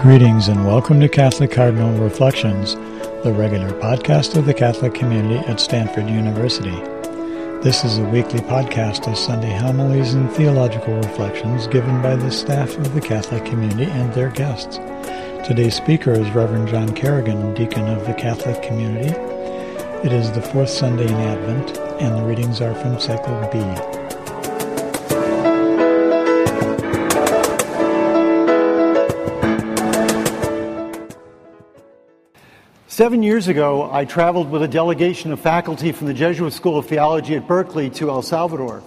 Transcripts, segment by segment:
Greetings and welcome to Catholic Cardinal Reflections, the regular podcast of the Catholic community at Stanford University. This is a weekly podcast of Sunday homilies and theological reflections given by the staff of the Catholic community and their guests. Today's speaker is Reverend John Kerrigan, Deacon of the Catholic community. It is the fourth Sunday in Advent, and the readings are from Cycle B. 7 years ago, I traveled with a delegation of faculty from the Jesuit School of Theology at Berkeley to El Salvador.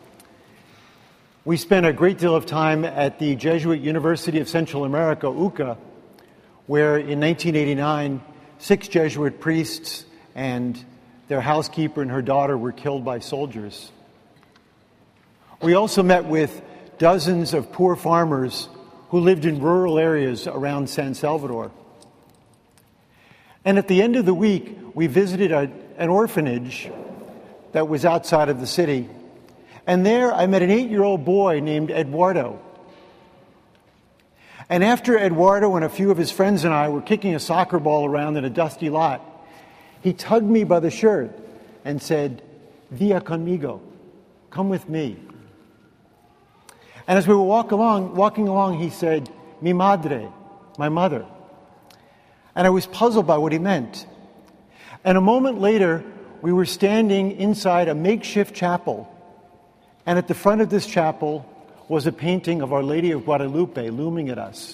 We spent a great deal of time at the Jesuit University of Central America, UCA, where in 1989, 6 Jesuit priests and their housekeeper and her daughter were killed by soldiers. We also met with dozens of poor farmers who lived in rural areas around San Salvador. And at the end of the week, we visited an orphanage that was outside of the city. And there I met an 8-year-old boy named Eduardo. And after Eduardo and a few of his friends and I were kicking a soccer ball around in a dusty lot, he tugged me by the shirt and said, "Via conmigo, come with me." And as we were walking along, he said, "Mi madre," my mother. And I was puzzled by what he meant. And a moment later, we were standing inside a makeshift chapel. And at the front of this chapel was a painting of Our Lady of Guadalupe looming at us.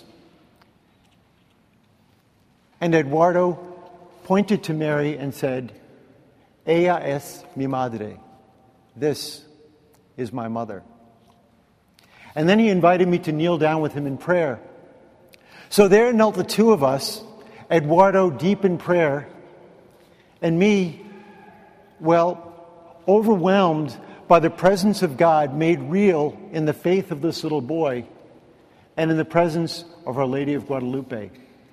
And Eduardo pointed to Mary and said, "Ella es mi madre." This is my mother. And then he invited me to kneel down with him in prayer. So there knelt the two of us, Eduardo deep in prayer, and me, overwhelmed by the presence of God made real in the faith of this little boy and in the presence of Our Lady of Guadalupe.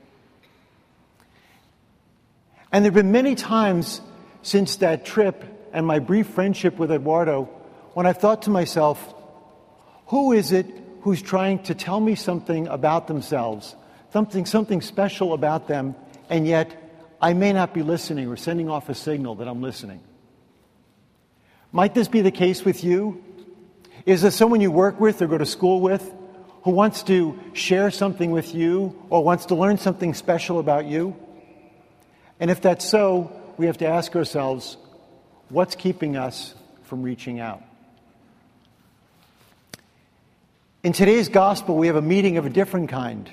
And there have been many times since that trip and my brief friendship with Eduardo when I've thought to myself, who is it who's trying to tell me something about themselves, something special about them, and yet I may not be listening or sending off a signal that I'm listening? Might this be the case with you? Is there someone you work with or go to school with who wants to share something with you or wants to learn something special about you? And if that's so, we have to ask ourselves, what's keeping us from reaching out? In today's gospel, we have a meeting of a different kind.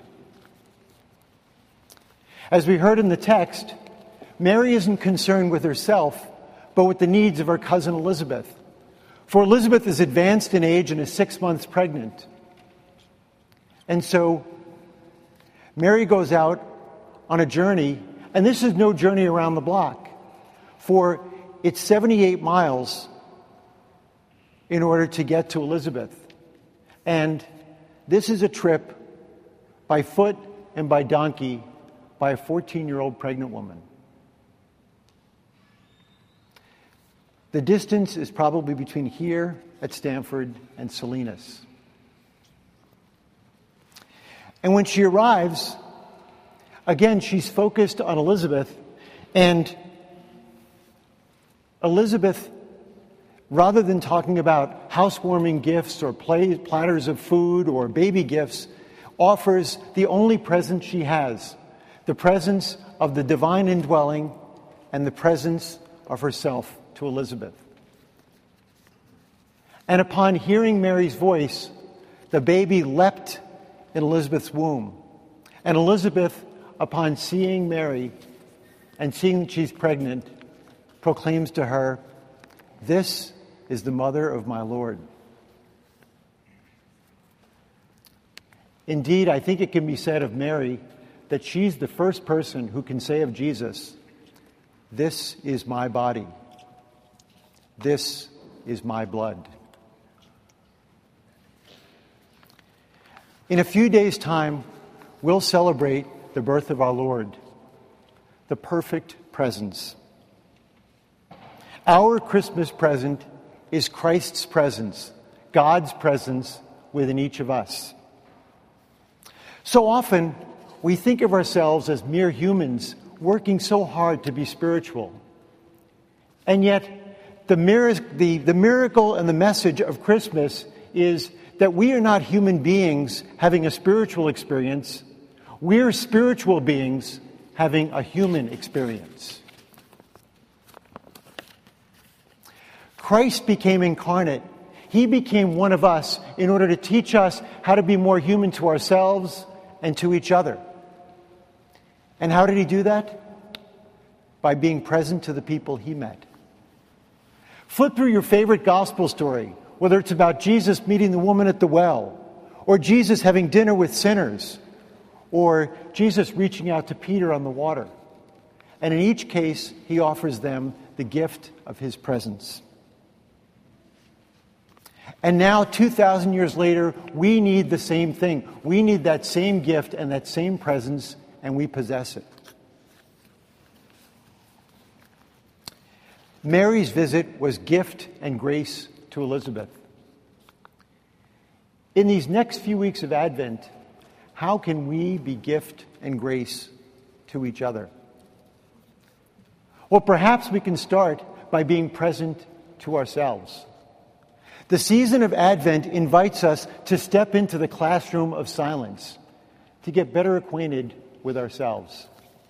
As we heard in the text, Mary isn't concerned with herself, but with the needs of her cousin Elizabeth. For Elizabeth is advanced in age and is 6 months pregnant. And so Mary goes out on a journey, and this is no journey around the block, for it's 78 miles in order to get to Elizabeth. And this is a trip by foot and by donkey by a 14-year-old pregnant woman. The distance is probably between here at Stanford and Salinas. And when she arrives, again, she's focused on Elizabeth, and Elizabeth, rather than talking about housewarming gifts or platters of food or baby gifts, offers the only present she has, the presence of the divine indwelling and the presence of herself to Elizabeth. And upon hearing Mary's voice, the baby leapt in Elizabeth's womb. And Elizabeth, upon seeing Mary and seeing that she's pregnant, proclaims to her, "This is the mother of my Lord." Indeed, I think it can be said of Mary that she's the first person who can say of Jesus, "This is my body. This is my blood." In a few days' time, we'll celebrate the birth of our Lord, the perfect presence. Our Christmas present is Christ's presence, God's presence within each of us. So often, we think of ourselves as mere humans working so hard to be spiritual. And yet, the miracle and the message of Christmas is that we are not human beings having a spiritual experience. We're spiritual beings having a human experience. Christ became incarnate. He became one of us in order to teach us how to be more human to ourselves and to each other. And how did he do that? By being present to the people he met. Flip through your favorite gospel story, whether it's about Jesus meeting the woman at the well, or Jesus having dinner with sinners, or Jesus reaching out to Peter on the water. And in each case, he offers them the gift of his presence. And now, 2,000 years later, we need the same thing. We need that same gift and that same presence, and we possess it. Mary's visit was gift and grace to Elizabeth. In these next few weeks of Advent, how can we be gift and grace to each other? Well, perhaps we can start by being present to ourselves. The season of Advent invites us to step into the classroom of silence, to get better acquainted with ourselves.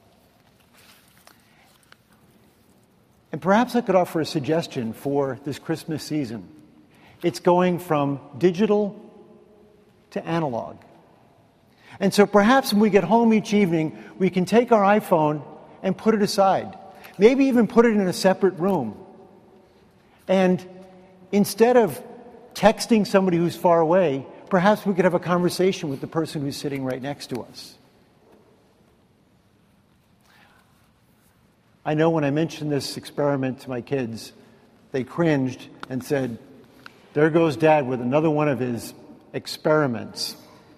And perhaps I could offer a suggestion for this Christmas season. It's going from digital to analog. And so perhaps when we get home each evening, we can take our iPhone and put it aside. Maybe even put it in a separate room. And instead of texting somebody who's far away, perhaps we could have a conversation with the person who's sitting right next to us. I know when I mentioned this experiment to my kids, they cringed and said, "There goes Dad with another one of his experiments."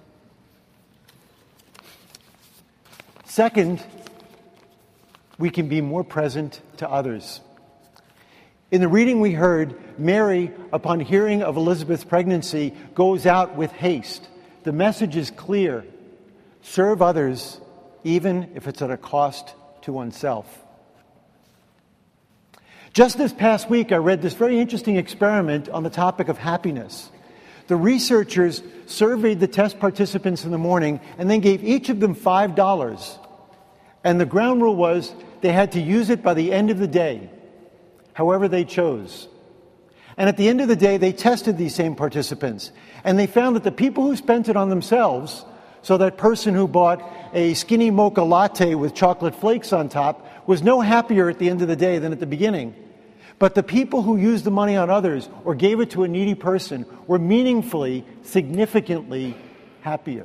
Second, we can be more present to others. In the reading we heard, Mary, upon hearing of Elizabeth's pregnancy, goes out with haste. The message is clear. Serve others, even if it's at a cost to oneself. Just this past week, I read this very interesting experiment on the topic of happiness. The researchers surveyed the test participants in the morning and then gave each of them $5. And the ground rule was they had to use it by the end of the day, however they chose. And at the end of the day, they tested these same participants. And they found that the people who spent it on themselves, so that person who bought a skinny mocha latte with chocolate flakes on top, was no happier at the end of the day than at the beginning. But the people who used the money on others or gave it to a needy person were meaningfully, significantly happier.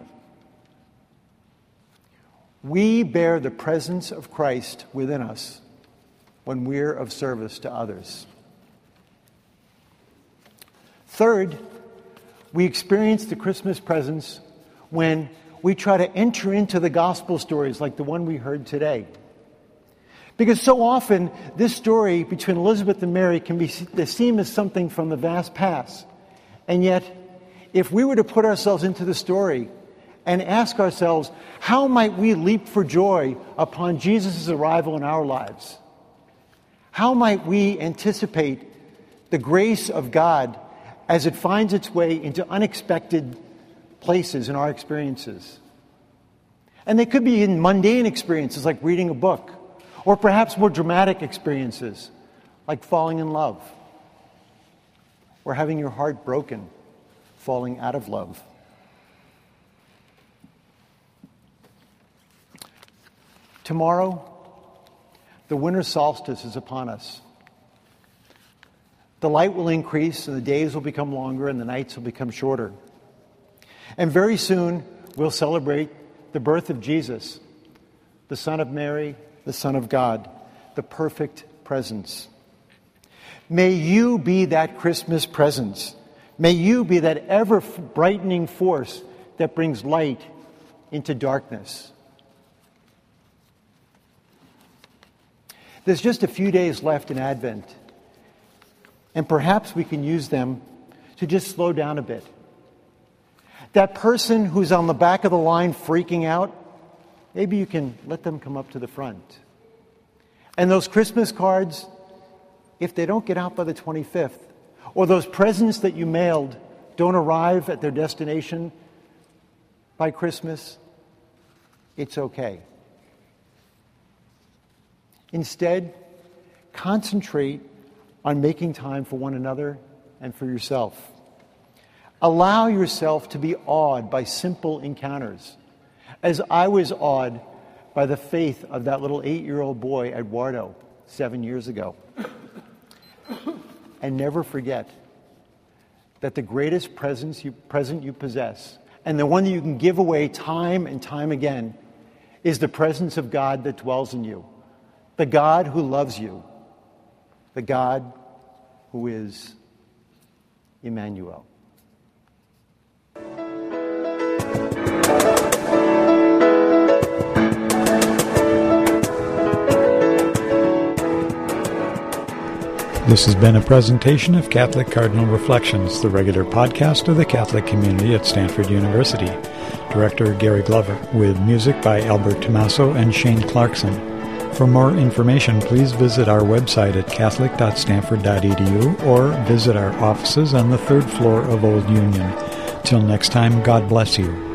We bear the presence of Christ within us when we're of service to others. Third, we experience the Christmas presence when we try to enter into the gospel stories like the one we heard today. Because so often, this story between Elizabeth and Mary can be seen as something from the vast past. And yet, if we were to put ourselves into the story and ask ourselves, how might we leap for joy upon Jesus' arrival in our lives? How might we anticipate the grace of God as it finds its way into unexpected places in our experiences? And they could be in mundane experiences like reading a book, or perhaps more dramatic experiences like falling in love, or having your heart broken, falling out of love. Tomorrow, the winter solstice is upon us. The light will increase, and the days will become longer, and the nights will become shorter. And very soon, we'll celebrate the birth of Jesus, the Son of Mary, the Son of God, the perfect presence. May you be that Christmas presence. May you be that ever-brightening force that brings light into darkness. There's just a few days left in Advent, and perhaps we can use them to just slow down a bit. That person who's on the back of the line freaking out, maybe you can let them come up to the front. And those Christmas cards, if they don't get out by the 25th, or those presents that you mailed don't arrive at their destination by Christmas, it's okay. Instead, concentrate on making time for one another and for yourself. Allow yourself to be awed by simple encounters, as I was awed by the faith of that little 8-year-old boy, Eduardo, 7 years ago. And never forget that the greatest present you possess, and the one that you can give away time and time again, is the presence of God that dwells in you. The God who loves you. The God who is Emmanuel. This has been a presentation of Catholic Cardinal Reflections, the regular podcast of the Catholic community at Stanford University. Director Gary Glover, with music by Albert Tommaso and Shane Clarkson. For more information, please visit our website at catholic.stanford.edu or visit our offices on the 3rd floor of Old Union. Till next time, God bless you.